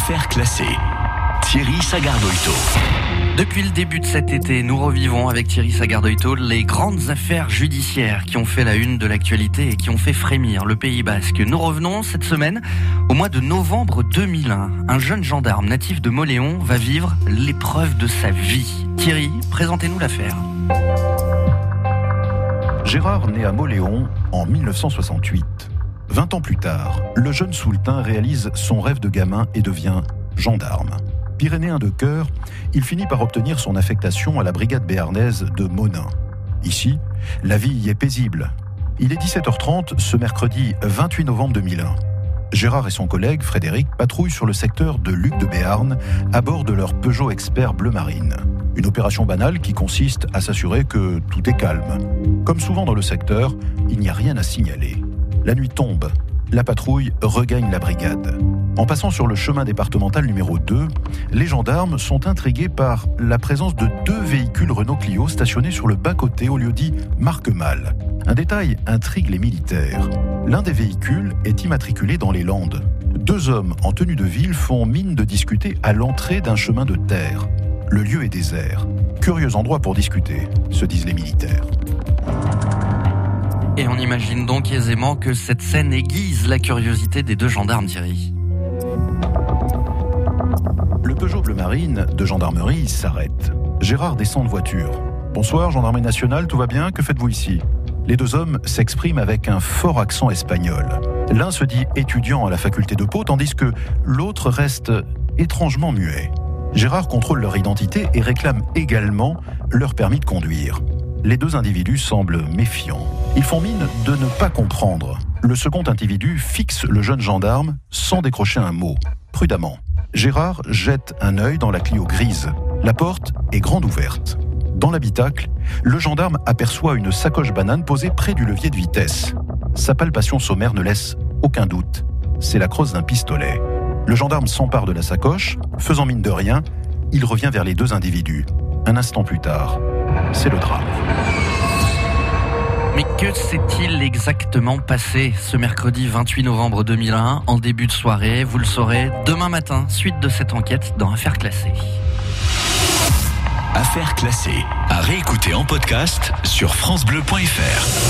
Affaires classées. Thierry Sagardoito. Depuis le début de cet été, nous revivons avec Thierry Sagardoito les grandes affaires judiciaires qui ont fait la une de l'actualité et qui ont fait frémir le Pays Basque. Nous revenons cette semaine au mois de novembre 2001. Un jeune gendarme natif de Mauléon va vivre l'épreuve de sa vie. Thierry, présentez-nous l'affaire. Gérard naît à Mauléon en 1968. 20 ans plus tard, le jeune Soultin réalise son rêve de gamin et devient gendarme. Pyrénéen de cœur, il finit par obtenir son affectation à la brigade béarnaise de Monin. Ici, la vie y est paisible. Il est 17h30 ce mercredi 28 novembre 2001. Gérard et son collègue, Frédéric, patrouillent sur le secteur de Luc de Béarn à bord de leur Peugeot Expert bleu marine. Une opération banale qui consiste à s'assurer que tout est calme. Comme souvent dans le secteur, il n'y a rien à signaler. La nuit tombe, la patrouille regagne la brigade. En passant sur le chemin départemental numéro 2, les gendarmes sont intrigués par la présence de 2 véhicules Renault Clio stationnés sur le bas-côté au lieu-dit Marquemal. Un détail intrigue les militaires. L'un des véhicules est immatriculé dans les Landes. 2 hommes en tenue de ville font mine de discuter à l'entrée d'un chemin de terre. Le lieu est désert. Curieux endroit pour discuter, se disent les militaires. Et on imagine donc aisément que cette scène aiguise la curiosité des 2 gendarmes, Thierry. Le Peugeot bleu marine de gendarmerie s'arrête. Gérard descend de voiture. « Bonsoir, gendarmerie nationale, tout va bien? Que faites-vous ici ?» Les 2 hommes s'expriment avec un fort accent espagnol. L'un se dit étudiant à la faculté de Pau, tandis que l'autre reste étrangement muet. Gérard contrôle leur identité et réclame également leur permis de conduire. Les 2 individus semblent méfiants. Ils font mine de ne pas comprendre. Le second individu fixe le jeune gendarme sans décrocher un mot. Prudemment, Gérard jette un œil dans la Clio grise. La porte est grande ouverte. Dans l'habitacle, le gendarme aperçoit une sacoche banane posée près du levier de vitesse. Sa palpation sommaire ne laisse aucun doute. C'est la crosse d'un pistolet. Le gendarme s'empare de la sacoche, faisant mine de rien, il revient vers les 2 individus. Un instant plus tard, c'est le drame. Mais que s'est-il exactement passé ce mercredi 28 novembre 2001 en début de soirée? Vous le saurez demain matin, suite de cette enquête dans Affaires classées. Affaires classées, à réécouter en podcast sur francebleu.fr.